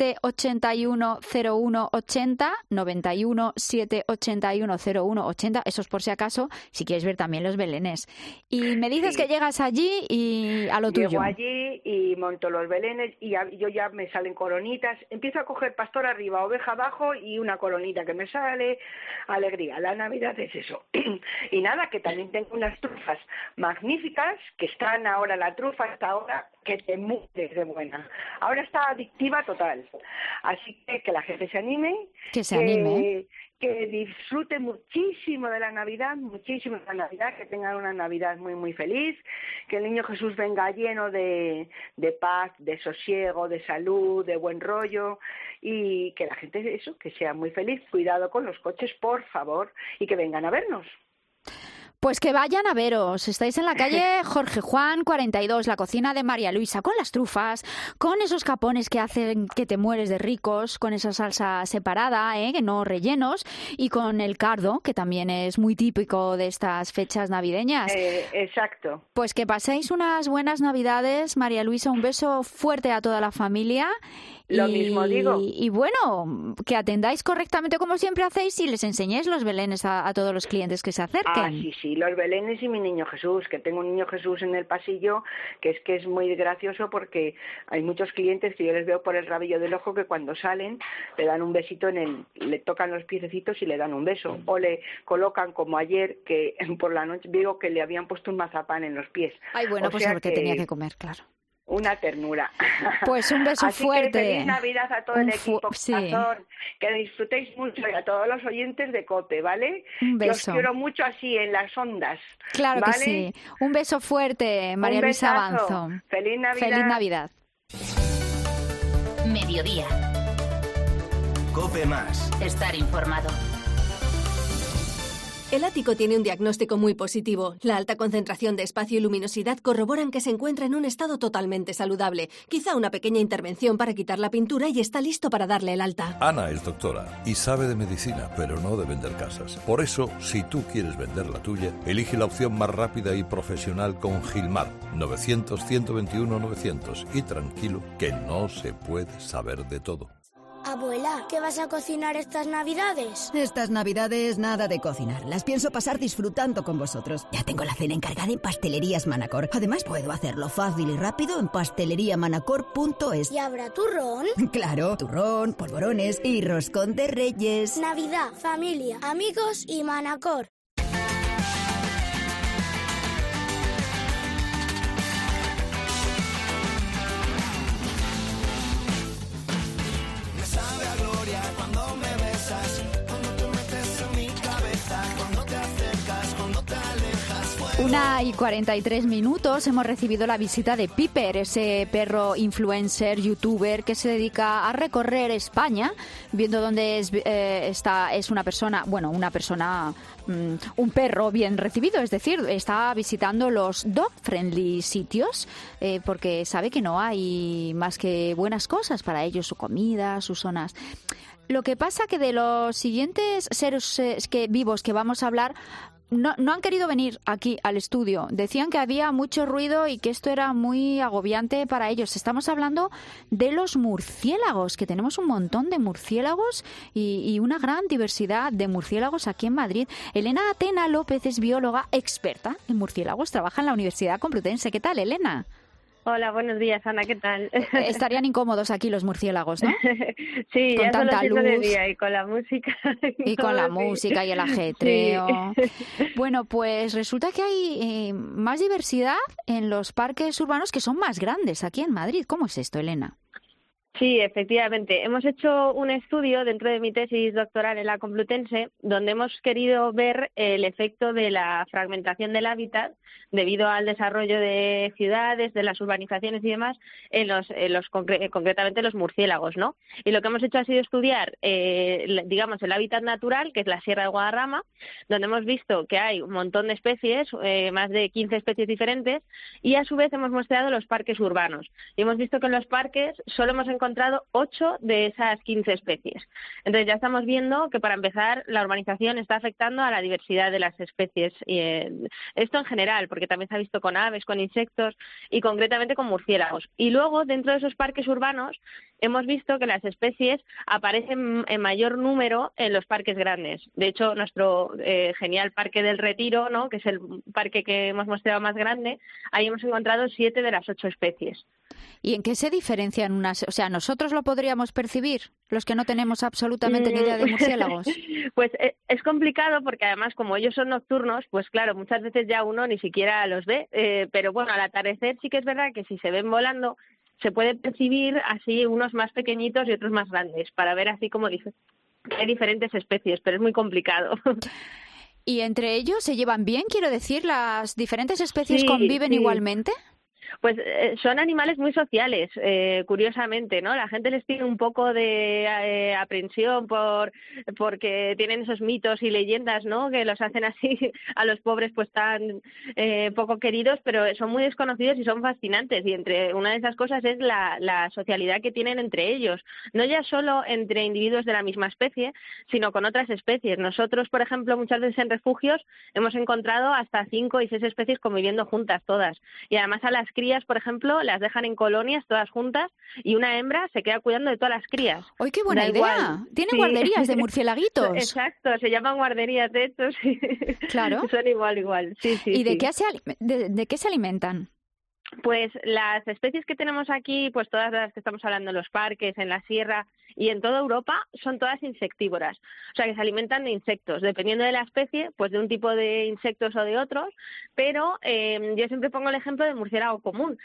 781 0180, 91 781 0180, eso es por si acaso, si quieres ver también los belenes. Y me dices que llegas allí y a lo tuyo. Llego allí y monto los belenes y yo ya me salen coronitas, empiezo a coger pastor arriba, oveja abajo y una coronita que me sale, alegría. La Navidad es eso. Y nada, que también tengo unas trufas magníficas, que están ahora, la trufa hasta ahora, que te mueres de buena. Ahora está adictiva total. Así que la gente se anime. Que disfrute muchísimo de la Navidad, que tengan una Navidad muy, muy feliz, que el Niño Jesús venga lleno de paz, de sosiego, de salud, de buen rollo, y que la gente, que sea muy feliz. Cuidado con los coches, por favor, y que vengan a vernos. Pues que vayan a veros. Estáis en la calle Jorge Juan 42, la cocina de María Luisa, con las trufas, con esos capones que hacen que te mueres de ricos, con esa salsa separada, que no rellenos, y con el cardo, que también es muy típico de estas fechas navideñas. Exacto. Pues que paséis unas buenas Navidades, María Luisa. Un beso fuerte a toda la familia. Lo mismo digo. Y bueno, que atendáis correctamente como siempre hacéis y les enseñéis los belenes a todos los clientes que se acerquen. Sí, los belenes y mi Niño Jesús, que tengo un Niño Jesús en el pasillo, que es muy gracioso porque hay muchos clientes que yo les veo por el rabillo del ojo que cuando salen le dan un besito le tocan los piececitos y le dan un beso, o le colocan como ayer que por la noche digo que le habían puesto un mazapán en los pies. Ay, bueno, pues porque tenía que comer, claro. Una ternura. Pues un beso así fuerte. Que feliz Navidad a todo el equipo, corazón, que disfrutéis mucho y a todos los oyentes de COPE, ¿vale? Un beso. Los quiero mucho así, en las ondas. Claro, ¿vale? Que sí. Un beso fuerte, María Luisa Avanzo. Feliz Navidad. Feliz Navidad. Mediodía. COPE Más. Estar informado. El ático tiene un diagnóstico muy positivo. La alta concentración de espacio y luminosidad corroboran que se encuentra en un estado totalmente saludable. Quizá una pequeña intervención para quitar la pintura y está listo para darle el alta. Ana es doctora y sabe de medicina, pero no de vender casas. Por eso, si tú quieres vender la tuya, elige la opción más rápida y profesional con Gilmar. 900-121-900. Y tranquilo, que no se puede saber de todo. Abuela, ¿qué vas a cocinar estas Navidades? Estas Navidades nada de cocinar. Las pienso pasar disfrutando con vosotros. Ya tengo la cena encargada en Pastelerías Manacor. Además, puedo hacerlo fácil y rápido en pasteleriamanacor.es. ¿Y habrá turrón? Claro, turrón, polvorones y roscón de Reyes. Navidad, familia, amigos y Manacor. Cuando me besas, cuando te metes en mi cabeza, cuando te acercas, cuando te alejas. 1:43. Hemos recibido la visita de Piper, ese perro influencer, youtuber que se dedica a recorrer España, viendo dónde es una persona, un perro bien recibido, es decir, está visitando los dog-friendly sitios, porque sabe que no hay más que buenas cosas para ellos, su comida, sus zonas. Lo que pasa que de los siguientes seres vivos que vamos a hablar, no han querido venir aquí al estudio. Decían que había mucho ruido y que esto era muy agobiante para ellos. Estamos hablando de los murciélagos, que tenemos un montón de murciélagos y una gran diversidad de murciélagos aquí en Madrid. Elena Atena López es bióloga experta en murciélagos, trabaja en la Universidad Complutense. ¿Qué tal, Elena? Hola, buenos días, Ana, ¿qué tal? Estarían incómodos aquí los murciélagos, ¿no? Sí, con ya tanta solo luz de día y con la música. Y con la música y el ajetreo. Sí. Bueno, pues resulta que hay más diversidad en los parques urbanos que son más grandes aquí en Madrid. ¿Cómo es esto, Elena? Sí, efectivamente. Hemos hecho un estudio dentro de mi tesis doctoral en la Complutense donde hemos querido ver el efecto de la fragmentación del hábitat debido al desarrollo de ciudades, de las urbanizaciones y demás, concretamente los murciélagos, ¿no? Y lo que hemos hecho ha sido estudiar, digamos, el hábitat natural, que es la Sierra de Guadarrama, donde hemos visto que hay un montón de especies, más de 15 especies diferentes, y a su vez hemos mostrado los parques urbanos. Y hemos visto que en los parques solo hemos encontrado 8 de esas 15 especies. Entonces ya estamos viendo que, para empezar, la urbanización está afectando a la diversidad de las especies. Esto en general, porque también se ha visto con aves, con insectos y concretamente con murciélagos. Y luego, dentro de esos parques urbanos, hemos visto que las especies aparecen en mayor número en los parques grandes. De hecho, nuestro genial Parque del Retiro, ¿no?, que es el parque que hemos mostrado más grande, ahí hemos encontrado 7 de las 8 especies. ¿Y en qué se diferencian unas? O sea, ¿nosotros lo podríamos percibir, los que no tenemos absolutamente ni idea de murciélagos? Pues es complicado porque, además, como ellos son nocturnos, pues claro, muchas veces ya uno ni siquiera los ve. Pero bueno, al atardecer sí que es verdad que si se ven volando, se puede percibir así unos más pequeñitos y otros más grandes, para ver así como que hay diferentes especies, pero es muy complicado. ¿Y entre ellos se llevan bien? Quiero decir, ¿las diferentes especies conviven igualmente? Pues son animales muy sociales, curiosamente, ¿no? La gente les tiene un poco de aprensión porque tienen esos mitos y leyendas, ¿no?, que los hacen así a los pobres pues tan poco queridos, pero son muy desconocidos y son fascinantes. Y entre una de esas cosas es la socialidad que tienen entre ellos, no ya solo entre individuos de la misma especie, sino con otras especies. Nosotros, por ejemplo, muchas veces en refugios hemos encontrado hasta 5 y 6 especies conviviendo juntas todas. Y además a las crías, por ejemplo, las dejan en colonias todas juntas y una hembra se queda cuidando de todas las crías. ¡Ay, qué buena idea! Tienen guarderías de murciélaguitos. Exacto, se llaman guarderías, de hecho, sí. Claro. Son igual. Sí. ¿Y de qué se alimentan? Pues las especies que tenemos aquí, pues todas las que estamos hablando en los parques, en la sierra y en toda Europa, son todas insectívoras. O sea, que se alimentan de insectos, dependiendo de la especie, pues de un tipo de insectos o de otros. Pero yo siempre pongo el ejemplo del murciélago común,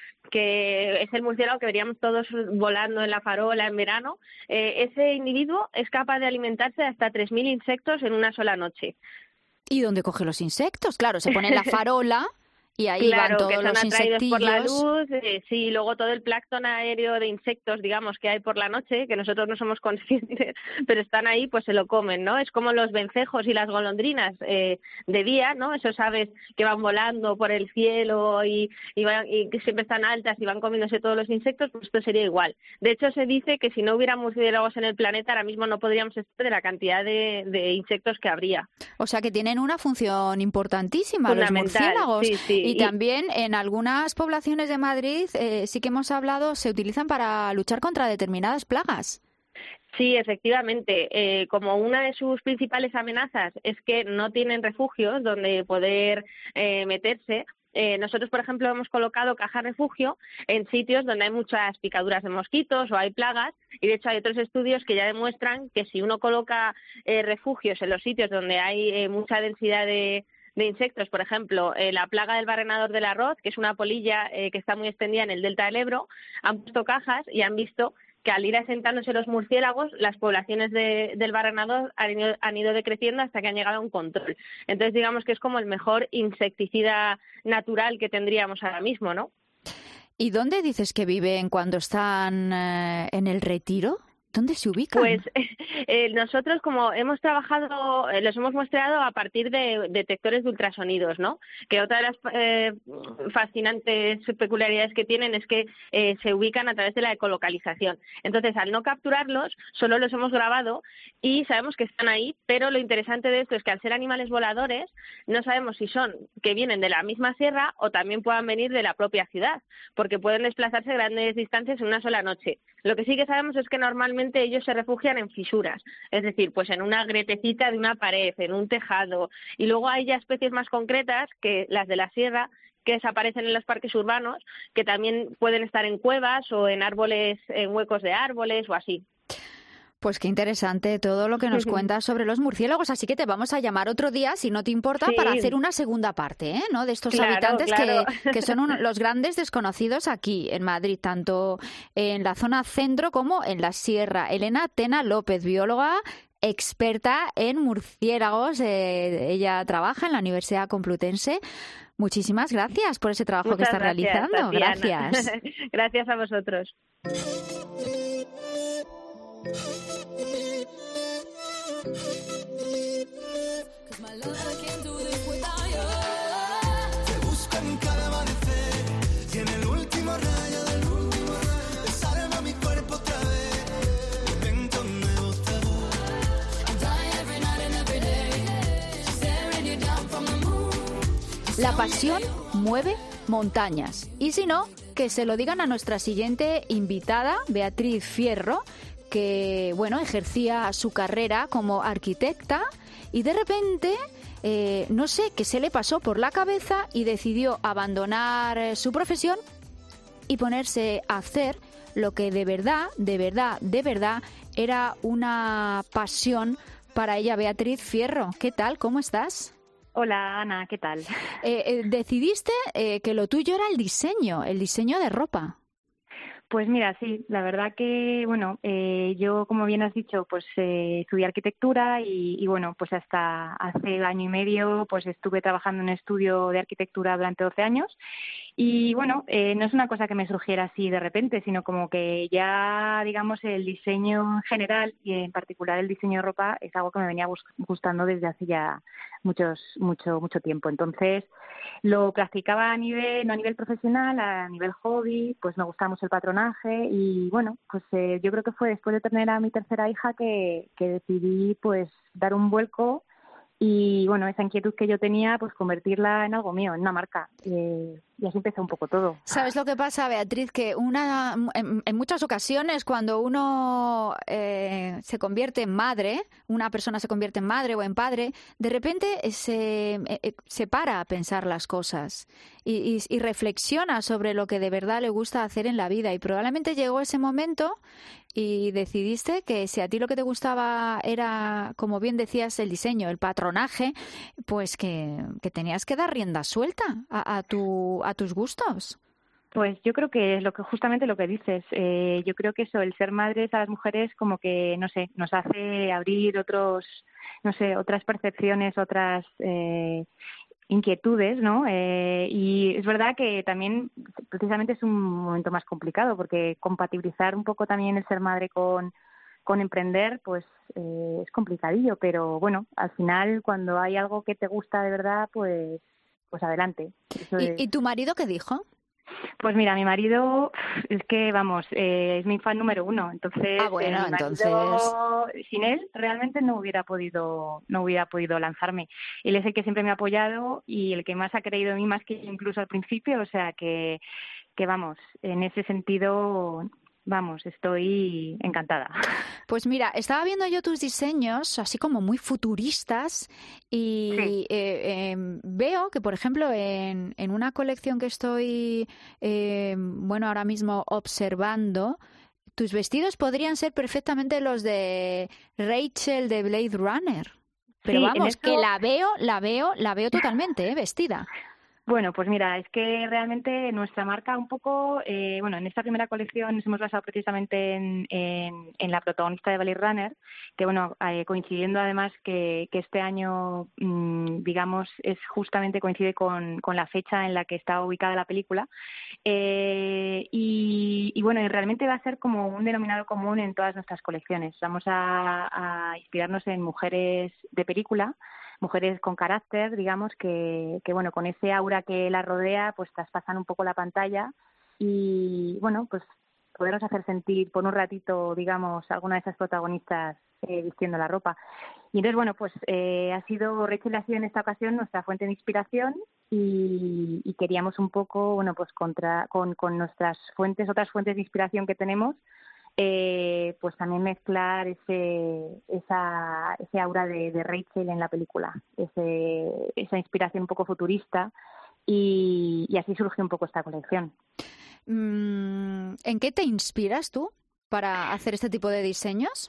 que es el murciélago que veríamos todos volando en la farola en verano. Ese individuo es capaz de alimentarse de hasta 3.000 insectos en una sola noche. ¿Y dónde coge los insectos? Claro, se pone en la farola. Y ahí van todos que son los atraídos insectillos. por la luz, sí, luego todo el plancton aéreo de insectos, digamos, que hay por la noche, que nosotros no somos conscientes, pero están ahí, pues se lo comen, ¿no? Es como los vencejos y las golondrinas de día, ¿no? Esos aves que van volando por el cielo y que siempre están altas y van comiéndose todos los insectos, pues esto sería igual. De hecho, se dice que si no hubiera murciélagos en el planeta, ahora mismo no podríamos estar de la cantidad de insectos que habría. O sea, que tienen una función importantísima los murciélagos. Sí. Y también en algunas poblaciones de Madrid sí que hemos hablado, se utilizan para luchar contra determinadas plagas. Sí, efectivamente. Como una de sus principales amenazas es que no tienen refugios donde poder meterse, nosotros, por ejemplo, hemos colocado cajas refugio en sitios donde hay muchas picaduras de mosquitos o hay plagas, y de hecho hay otros estudios que ya demuestran que si uno coloca refugios en los sitios donde hay mucha densidad de insectos, por ejemplo, la plaga del barrenador del arroz, que es una polilla que está muy extendida en el delta del Ebro, han puesto cajas y han visto que al ir asentándose los murciélagos, las poblaciones del barrenador han ido decreciendo hasta que han llegado a un control. Entonces, digamos que es como el mejor insecticida natural que tendríamos ahora mismo, ¿no? ¿Y dónde dices que viven cuando están en el retiro? ¿Dónde se ubican? Pues nosotros, como hemos trabajado, los hemos mostrado a partir de detectores de ultrasonidos, ¿no? Que otra de las fascinantes peculiaridades que tienen es que se ubican a través de la ecolocalización. Entonces, al no capturarlos, solo los hemos grabado y sabemos que están ahí, pero lo interesante de esto es que al ser animales voladores, no sabemos si son que vienen de la misma sierra o también puedan venir de la propia ciudad, porque pueden desplazarse grandes distancias en una sola noche. Lo que sí que sabemos es que normalmente ellos se refugian en fisuras, es decir, pues en una grietecita de una pared, en un tejado, y luego hay ya especies más concretas que las de la sierra que desaparecen en los parques urbanos, que también pueden estar en cuevas o en árboles, en huecos de árboles o así. Pues qué interesante todo lo que nos cuentas sobre los murciélagos, así que te vamos a llamar otro día, si no te importa, Sí. para hacer una segunda parte, ¿no? De estos Claro, habitantes claro. que son los grandes desconocidos aquí en Madrid, tanto en la zona centro como en la sierra. Elena Tena López, bióloga experta en murciélagos, ella trabaja en la Universidad Complutense. Muchísimas gracias por ese trabajo que estás realizando. Tatiana. Gracias. Gracias a vosotros. Te busco en cada amanecer y en el último rayo del último rayo desarma mi cuerpo otra vez. Invento un nuevo tabú. I die every night and every day, staring you down from the moon. La pasión mueve montañas. Y si no, que se lo digan a nuestra siguiente invitada, Beatriz Fierro, que bueno, ejercía su carrera como arquitecta y de repente no sé qué se le pasó por la cabeza y decidió abandonar su profesión y ponerse a hacer lo que de verdad era una pasión para ella. Beatriz Fierro, ¿qué tal? ¿Cómo estás? Hola Ana, ¿qué tal? Decidiste que lo tuyo era el diseño de ropa. Pues mira, sí, la verdad que, bueno, yo, como bien has dicho, pues estudié arquitectura y, bueno, pues hasta hace año y medio pues estuve trabajando en un estudio de arquitectura durante 12 años y, bueno, no es una cosa que me surgiera así de repente, sino como que ya, digamos, el diseño en general y en particular el diseño de ropa es algo que me venía gustando desde hace ya mucho tiempo. Entonces, lo practicaba no a nivel profesional, a nivel hobby, pues me gustaba mucho el patronaje y bueno, pues yo creo que fue después de tener a mi tercera hija que decidí pues dar un vuelco y bueno, esa inquietud que yo tenía pues convertirla en algo mío, en una marca. Y así empezó un poco todo. ¿Sabes lo que pasa, Beatriz? Que en muchas ocasiones cuando uno se convierte en madre, una persona se convierte en madre o en padre, de repente se para a pensar las cosas y reflexiona sobre lo que de verdad le gusta hacer en la vida. Y probablemente llegó ese momento y decidiste que si a ti lo que te gustaba era, como bien decías, el diseño, el patronaje, pues que tenías que dar rienda suelta a tus gustos. Pues yo creo que es justamente lo que dices. Yo creo que eso, el ser madres a las mujeres, como que, no sé, nos hace abrir otras percepciones, otras inquietudes, ¿no? Y es verdad que también precisamente es un momento más complicado porque compatibilizar un poco también el ser madre con emprender, pues es complicadillo, pero bueno, al final cuando hay algo que te gusta de verdad, pues adelante. ¿Y tu marido qué dijo? Pues mira, mi marido es que, vamos, es mi fan número uno. Entonces, sin él realmente no hubiera podido lanzarme. Él es el que siempre me ha apoyado y el que más ha creído en mí, más que incluso al principio. O sea que vamos, en ese sentido, vamos, estoy encantada. Pues mira, estaba viendo yo tus diseños, así como muy futuristas, y veo que, por ejemplo, en una colección que estoy, ahora mismo observando, tus vestidos podrían ser perfectamente los de Rachel de Blade Runner. Pero sí, vamos, que la veo totalmente, vestida. Bueno, pues mira, es que realmente nuestra marca un poco, en esta primera colección nos hemos basado precisamente en la protagonista de Blade Runner, que bueno, coincidiendo además que este año, digamos, coincide con la fecha en la que está ubicada la película, y bueno, y realmente va a ser como un denominador común en todas nuestras colecciones. Vamos a inspirarnos en mujeres de película, mujeres con carácter, digamos, que bueno, con ese aura que la rodea, pues traspasan un poco la pantalla y, bueno, pues podernos hacer sentir por un ratito, digamos, alguna de esas protagonistas vistiendo la ropa. Y entonces, bueno, pues Rachel ha sido en esta ocasión nuestra fuente de inspiración y queríamos un poco, bueno, pues con nuestras otras fuentes de inspiración que tenemos, pues también mezclar ese aura de Rachel en la película, esa inspiración un poco futurista y así surge un poco esta colección. ¿En qué te inspiras tú para hacer este tipo de diseños?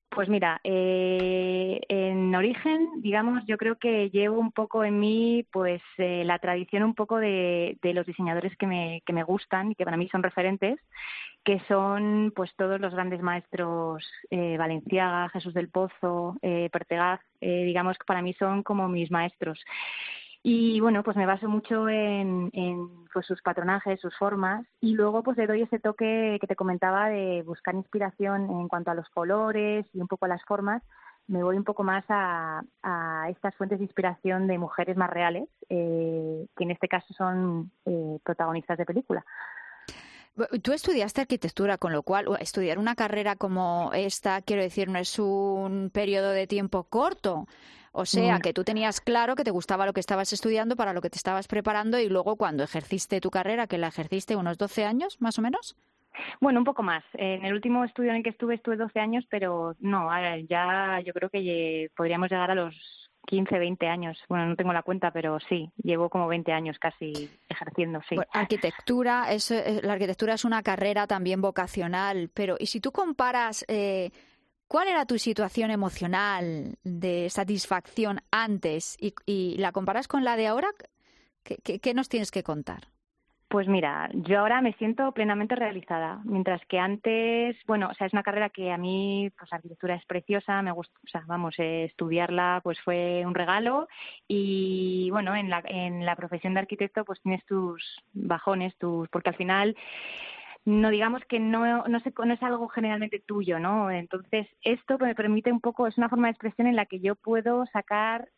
Pues mira, en origen, digamos, yo creo que llevo un poco en mí pues la tradición un poco de los diseñadores que me gustan y que para mí son referentes, que son pues todos los grandes maestros, Balenciaga, Jesús del Pozo, Pertegaz, digamos que para mí son como mis maestros. Y bueno, pues me baso mucho en pues sus patronajes, sus formas, y luego pues le doy ese toque que te comentaba de buscar inspiración en cuanto a los colores y un poco a las formas. Me voy un poco más a estas fuentes de inspiración de mujeres más reales, que en este caso son protagonistas de película. Tú estudiaste arquitectura, con lo cual estudiar una carrera como esta, quiero decir, no es un periodo de tiempo corto. O sea, que tú tenías claro que te gustaba lo que estabas estudiando, para lo que te estabas preparando, y luego cuando ejerciste tu carrera, que la ejerciste unos 12 años, más o menos. Bueno, un poco más. En el último estudio en el que estuve 12 años, pero no, ya yo creo que podríamos llegar a los 15, 20 años. Bueno, no tengo la cuenta, pero sí, llevo como 20 años casi ejerciendo, sí. Bueno, la arquitectura es una carrera también vocacional, pero ¿y si tú comparas... ¿cuál era tu situación emocional de satisfacción antes y la comparas con la de ahora? ¿Qué nos tienes que contar? Pues mira, yo ahora me siento plenamente realizada, mientras que antes, bueno, o sea, es una carrera que a mí, pues la arquitectura es preciosa, me gusta, o sea, vamos, estudiarla pues fue un regalo, y bueno, en la profesión de arquitecto pues tienes tus bajones, porque al final no digamos que no es algo generalmente tuyo, ¿no? Entonces esto me permite un poco, es una forma de expresión en la que yo puedo sacar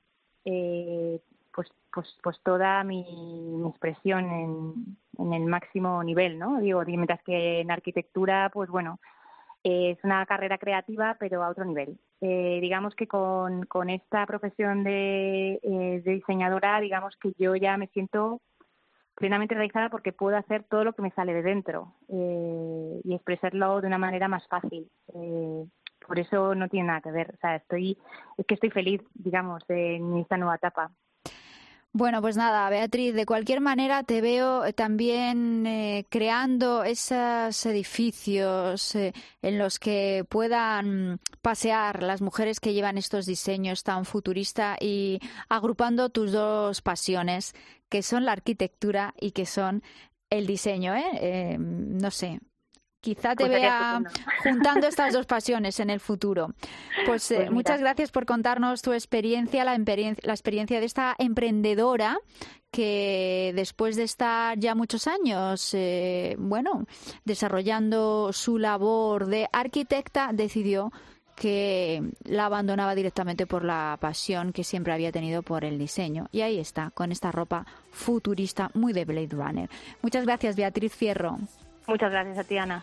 pues toda mi expresión en el máximo nivel, ¿no? Digo, mientras que en arquitectura, pues bueno, es una carrera creativa, pero a otro nivel. Digamos que con esta profesión de diseñadora, digamos que yo ya me siento plenamente realizada porque puedo hacer todo lo que me sale de dentro y expresarlo de una manera más fácil. Por eso no tiene nada que ver. O sea, estoy feliz, digamos, en esta nueva etapa. Bueno, pues nada, Beatriz, de cualquier manera te veo también creando esos edificios en los que puedan pasear las mujeres que llevan estos diseños tan futuristas y agrupando tus dos pasiones, que son la arquitectura y que son el diseño, no sé. Quizá te vea juntando estas dos pasiones en el futuro. Pues muchas gracias por contarnos tu experiencia, la experiencia de esta emprendedora que después de estar ya muchos años, desarrollando su labor de arquitecta, decidió que la abandonaba directamente por la pasión que siempre había tenido por el diseño. Y ahí está, con esta ropa futurista muy de Blade Runner. Muchas gracias, Beatriz Fierro. Muchas gracias a ti, Ana.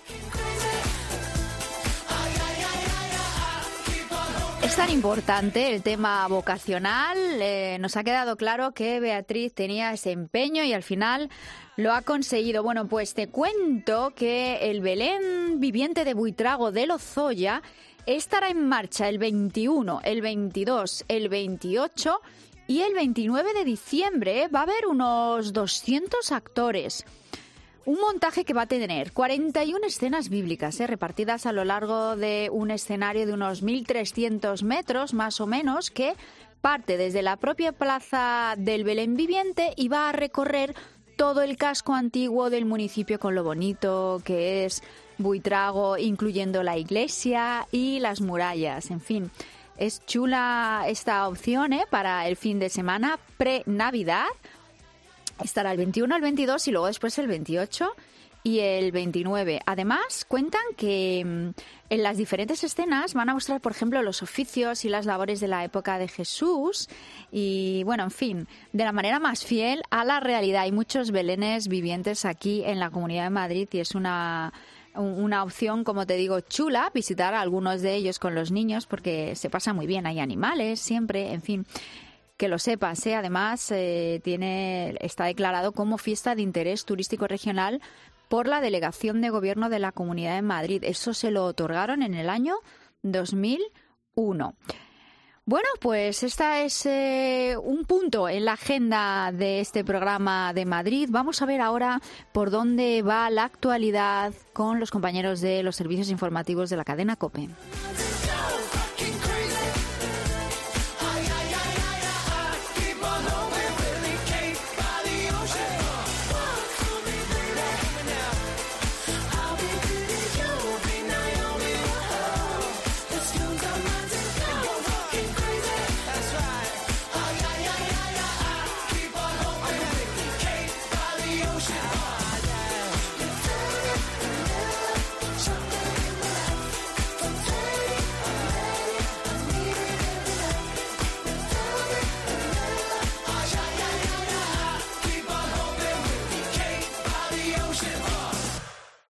Es tan importante el tema vocacional. Nos ha quedado claro que Beatriz tenía ese empeño y al final lo ha conseguido. Bueno, pues te cuento que el Belén viviente de Buitrago de Lozoya estará en marcha el 21, el 22, el 28 y el 29 de diciembre. Va a haber unos 200 actores. Un montaje que va a tener 41 escenas bíblicas repartidas a lo largo de un escenario de unos 1.300 metros, más o menos, que parte desde la propia plaza del Belén viviente y va a recorrer todo el casco antiguo del municipio con lo bonito que es Buitrago, incluyendo la iglesia y las murallas. En fin, es chula esta opción para el fin de semana pre-Navidad. Estará el 21, el 22 y luego después el 28 y el 29. Además, cuentan que en las diferentes escenas van a mostrar, por ejemplo, los oficios y las labores de la época de Jesús y, bueno, en fin, de la manera más fiel a la realidad. Hay muchos belenes vivientes aquí en la Comunidad de Madrid y es una opción, como te digo, chula, visitar a algunos de ellos con los niños porque se pasa muy bien. Hay animales siempre, en fin. Que lo sepas, además está declarado como fiesta de interés turístico regional por la Delegación de Gobierno de la Comunidad de Madrid. Eso se lo otorgaron en el año 2001. Bueno, pues esta es un punto en la agenda de este programa de Madrid. Vamos a ver ahora por dónde va la actualidad con los compañeros de los servicios informativos de la cadena COPE.